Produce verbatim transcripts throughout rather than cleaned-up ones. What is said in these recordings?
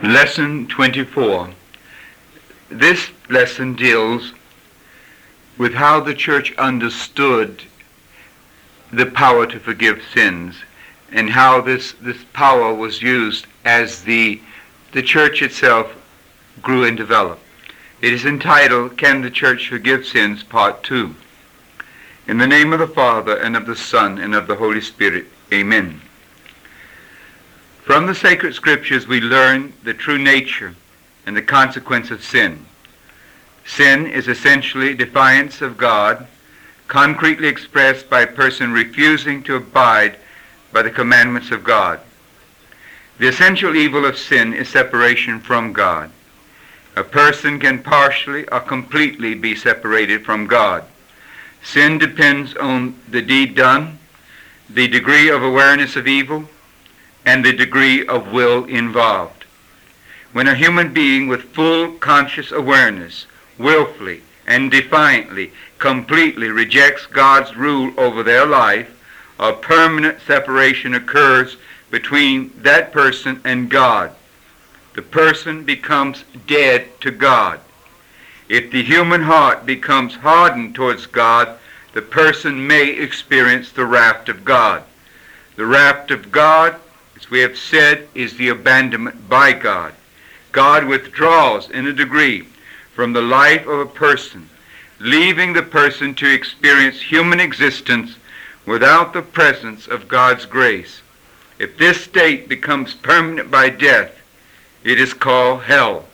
Lesson twenty-four. This lesson deals with how the church understood the power to forgive sins and how this, this power was used as the, the church itself grew and developed. It is entitled, Can the Church Forgive Sins? Part two. In the name of the Father, and of the Son, and of the Holy Spirit. Amen. From the sacred scriptures we learn the true nature and the consequence of sin. Sin is essentially defiance of God, concretely expressed by a person refusing to abide by the commandments of God. The essential evil of sin is separation from God. A person can partially or completely be separated from God. Sin depends on the deed done, the degree of awareness of evil, and the degree of will involved. When a human being with full conscious awareness, willfully and defiantly, completely rejects God's rule over their life, a permanent separation occurs between that person and God. The person becomes dead to God. If the human heart becomes hardened towards God, the person may experience the wrath of God. The wrath of God, as we have said, is the abandonment by God. God withdraws in a degree from the life of a person, leaving the person to experience human existence without the presence of God's grace. If this state becomes permanent by death, it is called hell.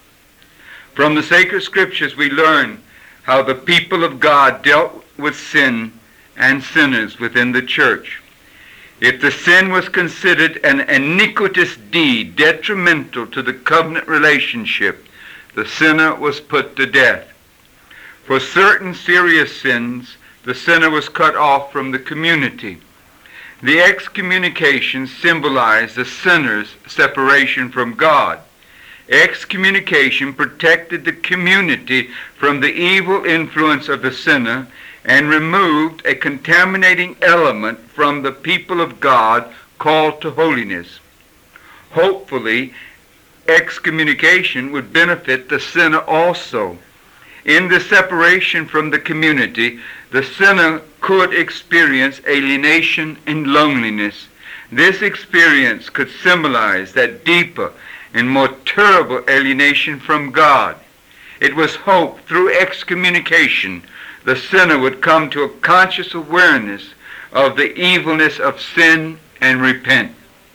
From the sacred scriptures we learn how the people of God dealt with sin and sinners within the church. If the sin was considered an iniquitous deed detrimental to the covenant relationship, the sinner was put to death. For certain serious sins, the sinner was cut off from the community. The excommunication symbolized the sinner's separation from God. Excommunication protected the community from the evil influence of the sinner and removed a contaminating element from the people of God called to holiness. Hopefully, excommunication would benefit the sinner also. In the separation from the community, the sinner could experience alienation and loneliness. This experience could symbolize that deeper and more terrible alienation from God. It was hoped through excommunication the sinner would come to a conscious awareness of the evilness of sin and repent.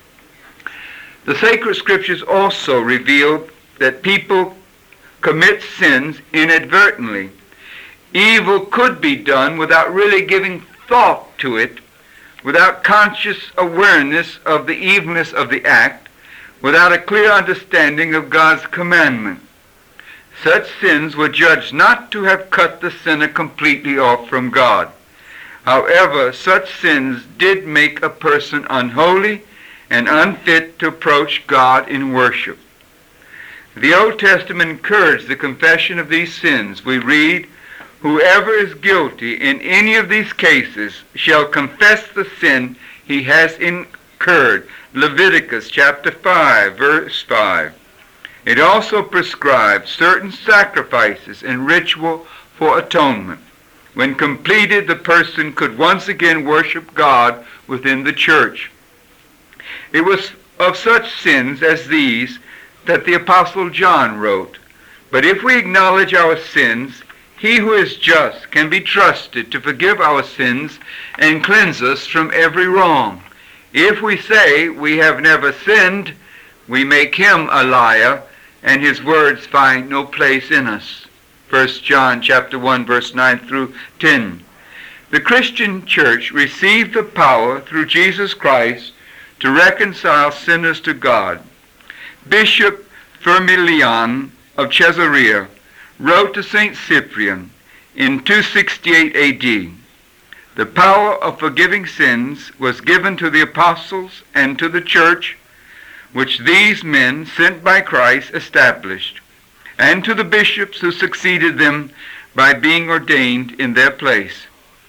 The sacred scriptures also reveal that people commit sins inadvertently. Evil could be done without really giving thought to it, without conscious awareness of the evilness of the act, without a clear understanding of God's commandment. Such sins were judged not to have cut the sinner completely off from God. However, such sins did make a person unholy and unfit to approach God in worship. The Old Testament encouraged the confession of these sins. We read, "Whoever is guilty in any of these cases shall confess the sin he has incurred." Leviticus chapter five, verse five. It also prescribes certain sacrifices and ritual for atonement. When completed, the person could once again worship God within the church. It was of such sins as these that the Apostle John wrote, "But if we acknowledge our sins, he who is just can be trusted to forgive our sins and cleanse us from every wrong. If we say we have never sinned, we make him a liar, and his words find no place in us." First John chapter one, verse nine through ten. The Christian church received the power through Jesus Christ to reconcile sinners to God. Bishop Firmilian of Caesarea wrote to Saint Cyprian in two sixty-eight A D, "The power of forgiving sins was given to the apostles and to the church, which these men sent by Christ established, and to the bishops who succeeded them by being ordained in their place."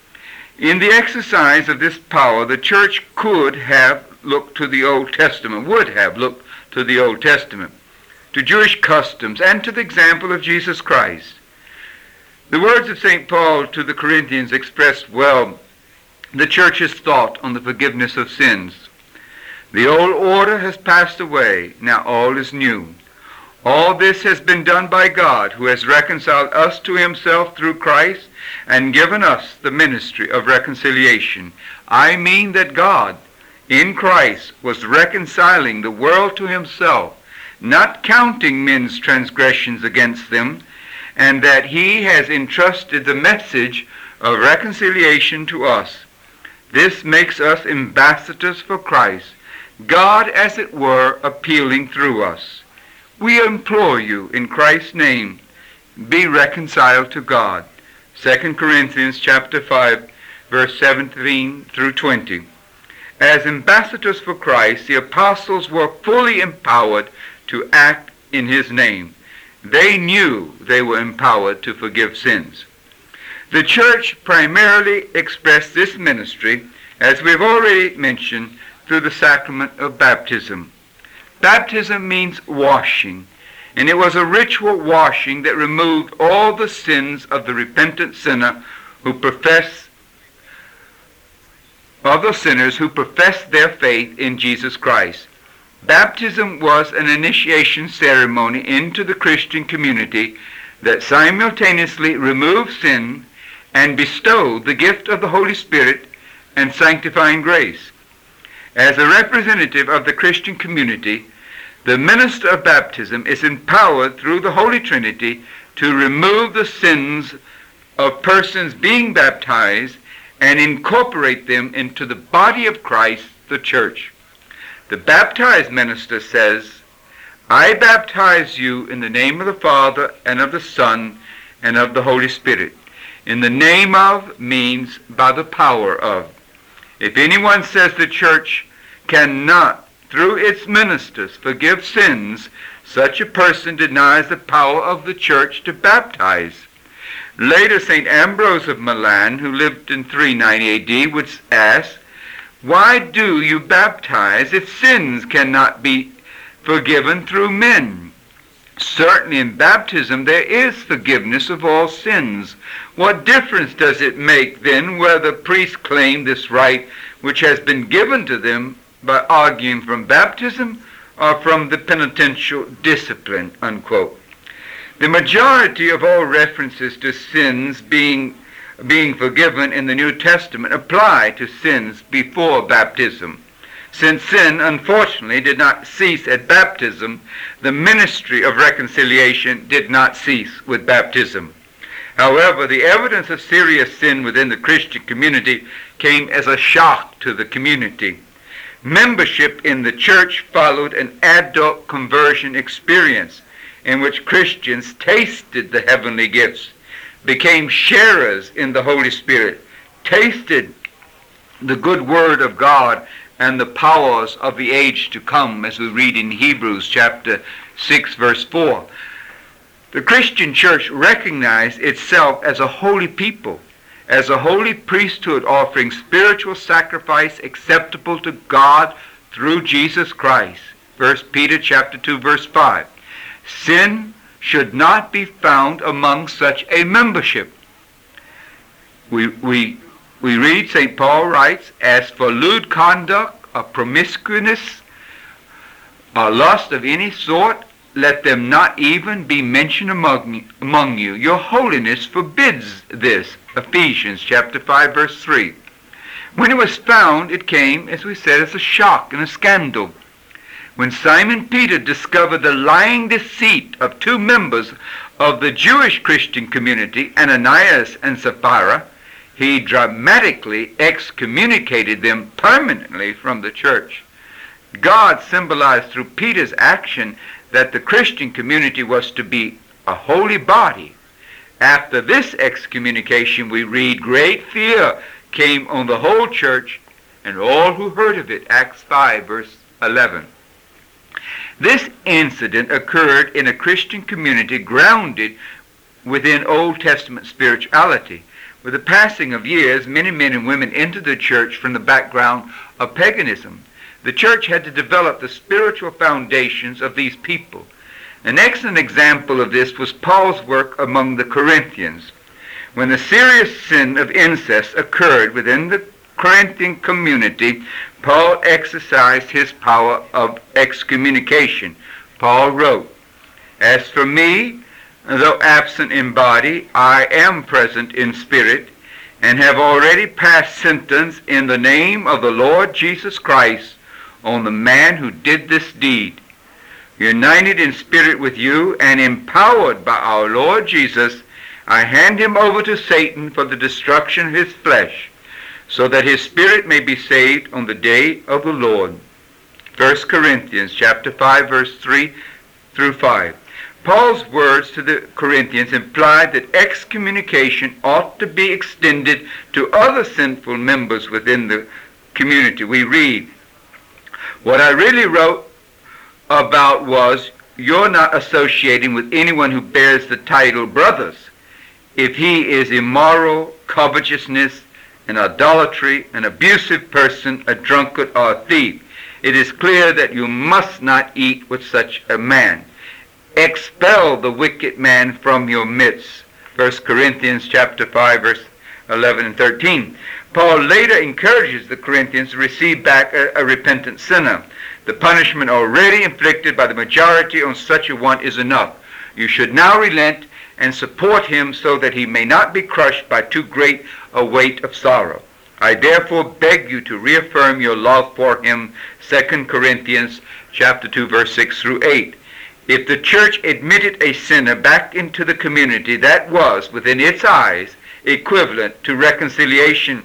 In the exercise of this power, the church could have looked to the Old Testament, would have looked to the Old Testament. to Jewish customs, and to the example of Jesus Christ. The words of Saint Paul to the Corinthians expressed well the church's thought on the forgiveness of sins. The old order has passed away, now all is new. All this has been done by God, who has reconciled us to himself through Christ and given us the ministry of reconciliation. I mean that God, in Christ, was reconciling the world to himself, not counting men's transgressions against them, and that he has entrusted the message of reconciliation to us. This makes us ambassadors for Christ, God, as it were, appealing through us. We implore you in Christ's name, be reconciled to God. Second Corinthians chapter five, verse seventeen through twenty. As ambassadors for Christ, the apostles were fully empowered to act in his name. They knew they were empowered to forgive sins. The church primarily expressed this ministry, as we've already mentioned, through the sacrament of baptism. Baptism means washing, and it was a ritual washing that removed all the sins of the repentant sinner who profess, of the sinners who profess their faith in Jesus Christ. Baptism was an initiation ceremony into the Christian community that simultaneously removed sin and bestowed the gift of the Holy Spirit and sanctifying grace. As a representative of the Christian community, the minister of baptism is empowered through the Holy Trinity to remove the sins of persons being baptized and incorporate them into the body of Christ, the church. The baptized minister says, I baptize you in the name of the Father and of the Son and of the Holy Spirit. In the name of means by the power of. If anyone says the church cannot, through its ministers, forgive sins, such a person denies the power of the church to baptize. Later, Saint Ambrose of Milan, who lived in three ninety A D, would ask, why do you baptize if sins cannot be forgiven through men? Certainly in baptism there is forgiveness of all sins. What difference does it make then whether priests claim this right which has been given to them by arguing from baptism or from the penitential discipline, unquote. The majority of all references to sins being, being forgiven in the New Testament apply to sins before baptism. Since sin, unfortunately, did not cease at baptism, the ministry of reconciliation did not cease with baptism. However, the evidence of serious sin within the Christian community came as a shock to the community. Membership in the church followed an adult conversion experience in which Christians tasted the heavenly gifts, became sharers in the Holy Spirit, tasted the good word of God and the powers of the age to come, as we read in Hebrews chapter six, verse four. The Christian church recognized itself as a holy people, as a holy priesthood offering spiritual sacrifice acceptable to God through Jesus Christ. First Peter chapter two, verse five. Sin should not be found among such a membership. We, we, we read, Saint Paul writes, as for lewd conduct or promiscuousness or lust of any sort, let them not even be mentioned among, among you. Your holiness forbids this. Ephesians chapter five, verse three. When it was found, it came, as we said, as a shock and a scandal. When Simon Peter discovered the lying deceit of two members of the Jewish Christian community, Ananias and Sapphira, he dramatically excommunicated them permanently from the church. God symbolized through Peter's action that the Christian community was to be a holy body. After this excommunication, we read, great fear came on the whole church and all who heard of it. Acts five, verse eleven. This incident occurred in a Christian community grounded within Old Testament spirituality. With the passing of years, many men and women entered the church from the background of paganism. The church had to develop the spiritual foundations of these people. An excellent example of this was Paul's work among the Corinthians. When the serious sin of incest occurred within the Corinthian community, Paul exercised his power of excommunication. Paul wrote, "As for me, though absent in body, I am present in spirit, and have already passed sentence in the name of the Lord Jesus Christ on the man who did this deed. United in spirit with you and empowered by our Lord Jesus, I hand him over to Satan for the destruction of his flesh, so that his spirit may be saved on the day of the Lord." First Corinthians chapter five, verse three through five. Paul's words to the Corinthians implied that excommunication ought to be extended to other sinful members within the community. We read, "What I really wrote about was, you're not associating with anyone who bears the title brothers, if he is immoral, covetousness, an idolatry, an abusive person, a drunkard, or a thief. It is clear that you must not eat with such a man. Expel the wicked man from your midst." First Corinthians chapter five, verse eleven and thirteen. Paul later encourages the Corinthians to receive back a, a repentant sinner. The punishment already inflicted by the majority on such a one is enough. You should now relent and support him so that he may not be crushed by too great a weight of sorrow. I therefore beg you to reaffirm your love for him. Second Corinthians chapter two, verse six through eight. If the church admitted a sinner back into the community, that was, within its eyes, equivalent to reconciliation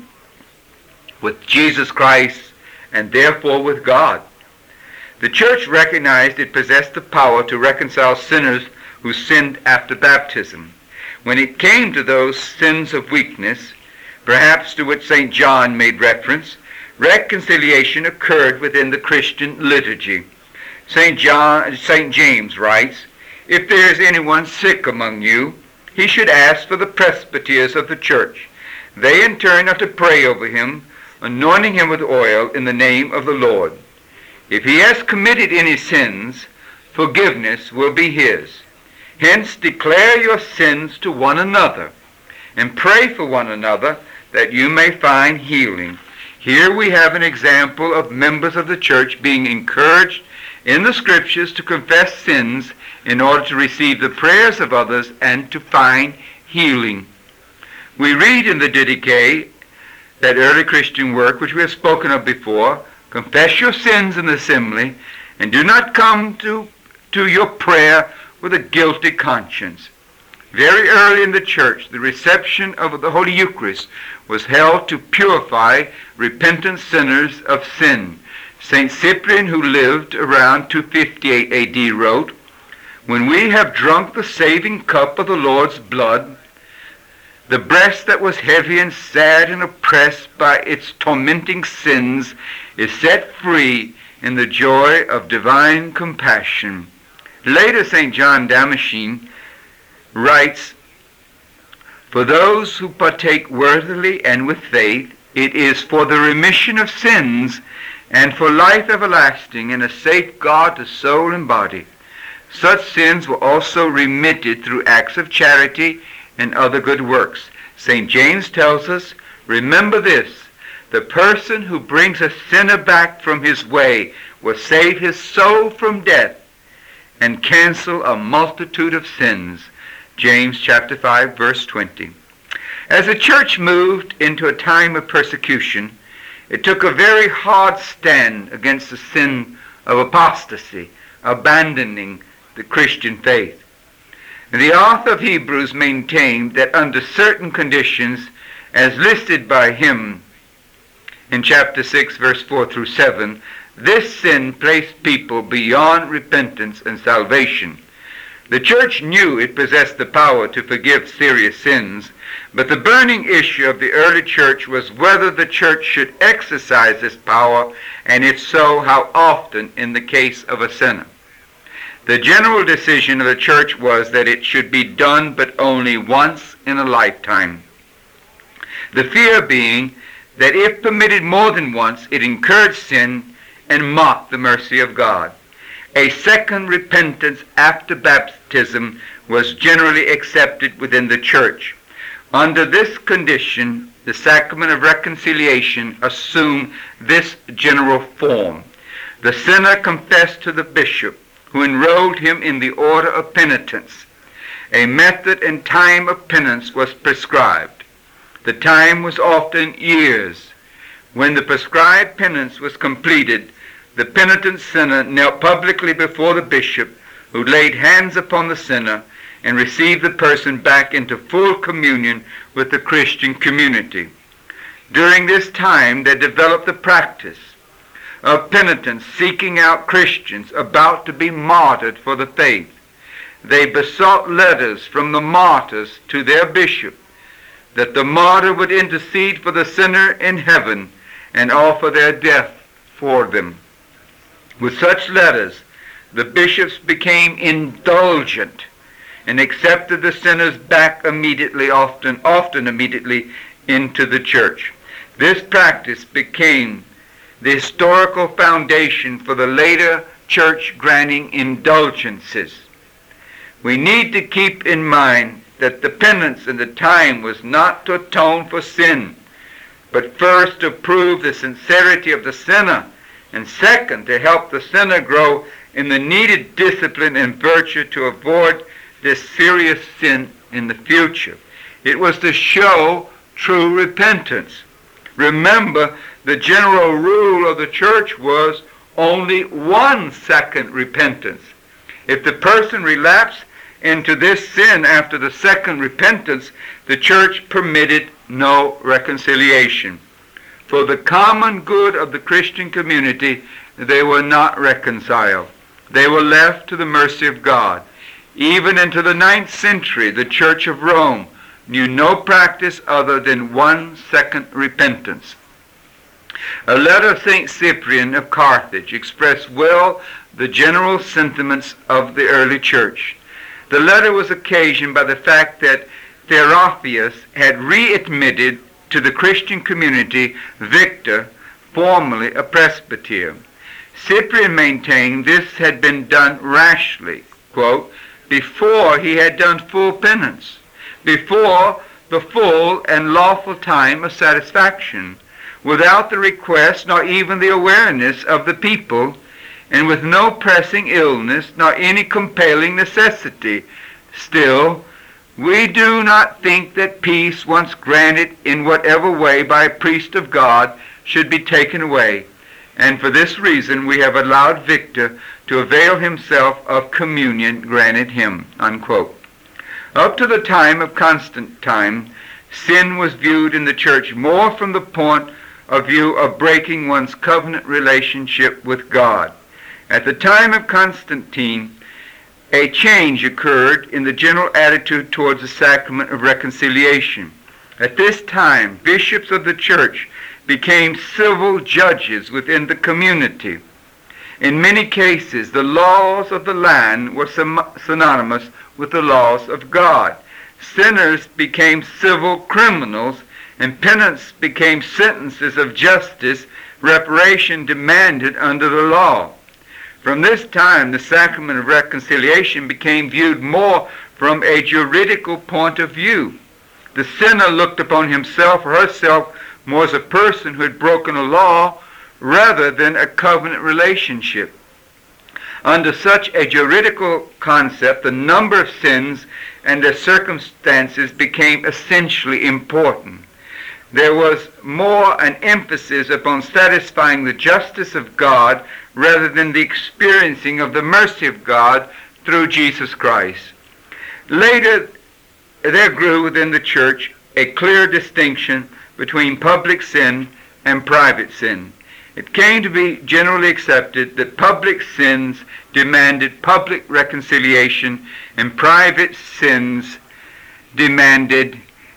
with Jesus Christ and therefore with God. The church recognized it possessed the power to reconcile sinners who sinned after baptism. When it came to those sins of weakness, perhaps to which Saint John made reference, reconciliation occurred within the Christian liturgy. Saint John, Saint James writes, "If there is anyone sick among you, he should ask for the presbyters of the church. They in turn are to pray over him, anointing him with oil in the name of the Lord. If he has committed any sins, forgiveness will be his. Hence declare your sins to one another, and pray for one another that you may find healing." Here we have an example of members of the church being encouraged in the scriptures to confess sins in order to receive the prayers of others and to find healing. We read in the Didache, that early Christian work which we have spoken of before, "Confess your sins in the assembly, and do not come to, to your prayer with a guilty conscience." Very early in the church, the reception of the Holy Eucharist was held to purify repentant sinners of sin. Saint Cyprian, who lived around two fifty-eight A D, wrote, "When we have drunk the saving cup of the Lord's blood, the breast that was heavy and sad and oppressed by its tormenting sins is set free in the joy of divine compassion." Later, Saint John Damascene writes, "For those who partake worthily and with faith, it is for the remission of sins and for life everlasting and a safeguard to soul and body. Such sins were also remitted through acts of charity and other good works." Saint James tells us, "Remember this, the person who brings a sinner back from his way will save his soul from death and cancel a multitude of sins." James chapter five, verse twenty. As the church moved into a time of persecution, it took a very hard stand against the sin of apostasy, abandoning the Christian faith. The author of Hebrews maintained that under certain conditions, as listed by him in chapter six, verse four through seven, this sin placed people beyond repentance and salvation. The church knew it possessed the power to forgive serious sins, but the burning issue of the early church was whether the church should exercise this power, and if so, how often in the case of a sinner. The general decision of the church was that it should be done but only once in a lifetime. The fear being that if permitted more than once, it encouraged sin and mocked the mercy of God. A second repentance after baptism was generally accepted within the church. Under this condition, the sacrament of reconciliation assumed this general form. The sinner confessed to the bishop, who enrolled him in the order of penitence. A method and time of penance was prescribed. The time was often years. When the prescribed penance was completed, the penitent sinner knelt publicly before the bishop, who laid hands upon the sinner and received the person back into full communion with the Christian community. During this time, they developed the practice of penitents seeking out Christians about to be martyred for the faith. They besought letters from the martyrs to their bishop that the martyr would intercede for the sinner in heaven and offer their death for them. With such letters, the bishops became indulgent and accepted the sinners back immediately, often, often immediately into the church. This practice became the historical foundation for the later church granting indulgences. We need to keep in mind that the penance in the time was not to atone for sin, but first to prove the sincerity of the sinner, and second, to help the sinner grow in the needed discipline and virtue to avoid this serious sin in the future. It was to show true repentance. Remember, the general rule of the church was only one second repentance. If the person relapsed into this sin after the second repentance, the church permitted no reconciliation. For the common good of the Christian community, they were not reconciled. They were left to the mercy of God. Even into the ninth century, the Church of Rome knew no practice other than one second repentance. A letter of Saint Cyprian of Carthage expressed well the general sentiments of the early church. The letter was occasioned by the fact that Theophius had readmitted to the Christian community Victor, formerly a presbyter. Cyprian maintained this had been done rashly, quote, before he had done full penance, before the full and lawful time of satisfaction, without the request nor even the awareness of the people, and with no pressing illness nor any compelling necessity. Still, we do not think that peace, once granted in whatever way by a priest of God, should be taken away, and for this reason we have allowed Victor to avail himself of communion granted him, unquote. Up to the time of Constantine, sin was viewed in the church more from the point of view of breaking one's covenant relationship with God. At the time of Constantine, a change occurred in the general attitude towards the sacrament of reconciliation. At this time, bishops of the church became civil judges within the community. In many cases, the laws of the land were synonymous with the laws of God. Sinners became civil criminals, and penance became sentences of justice, reparation demanded under the law. From this time, the sacrament of reconciliation became viewed more from a juridical point of view. The sinner looked upon himself or herself more as a person who had broken a law rather than a covenant relationship. Under such a juridical concept, the number of sins and their circumstances became essentially important. There was more an emphasis upon satisfying the justice of God rather than the experiencing of the mercy of God through Jesus Christ. Later, there grew within the church a clear distinction between public sin and private sin. It came to be generally accepted that public sins demanded public reconciliation and private sins demanded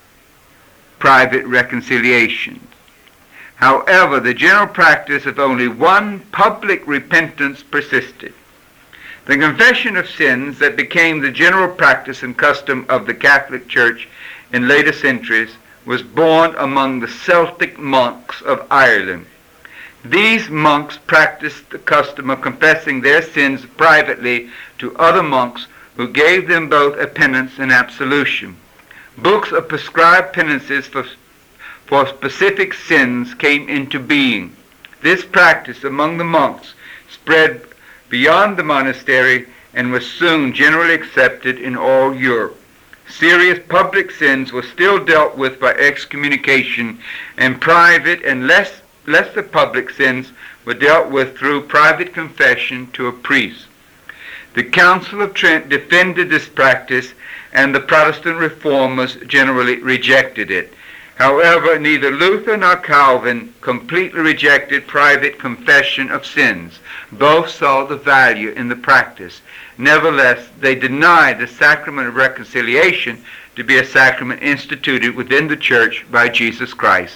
private reconciliation. However, the general practice of only one public repentance persisted. The confession of sins that became the general practice and custom of the Catholic Church in later centuries was born among the Celtic monks of Ireland. These monks practiced the custom of confessing their sins privately to other monks who gave them both a penance and absolution. Books of prescribed penances for, for specific sins came into being. This practice among the monks spread beyond the monastery and was soon generally accepted in all Europe. Serious public sins were still dealt with by excommunication, and private and less, lesser public sins were dealt with through private confession to a priest. The Council of Trent defended this practice, and the Protestant reformers generally rejected it. However, neither Luther nor Calvin completely rejected private confession of sins. Both saw the value in the practice. Nevertheless, they denied the sacrament of reconciliation to be a sacrament instituted within the Church by Jesus Christ.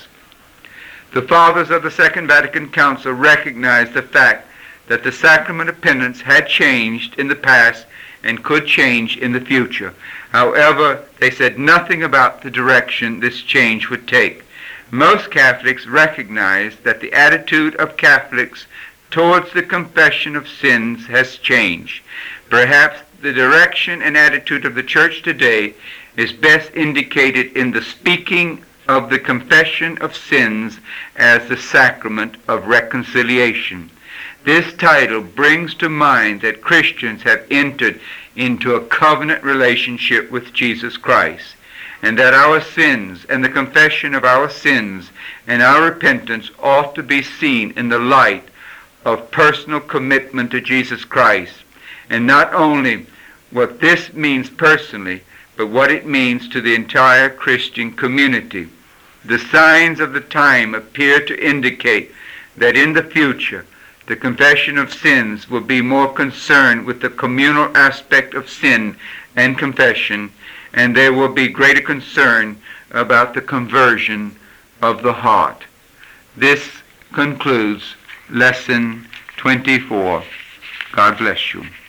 The Fathers of the Second Vatican Council recognized the fact that the sacrament of penance had changed in the past and could change in the future. However, they said nothing about the direction this change would take. Most Catholics recognize that the attitude of Catholics towards the confession of sins has changed. Perhaps the direction and attitude of the Church today is best indicated in the speaking of the confession of sins as the sacrament of reconciliation. This title brings to mind that Christians have entered into a covenant relationship with Jesus Christ, and that our sins and the confession of our sins and our repentance ought to be seen in the light of personal commitment to Jesus Christ, and not only what this means personally, but what it means to the entire Christian community. The signs of the time appear to indicate that in the future, the confession of sins will be more concerned with the communal aspect of sin and confession, and there will be greater concern about the conversion of the heart. This concludes Lesson twenty-four. God bless you.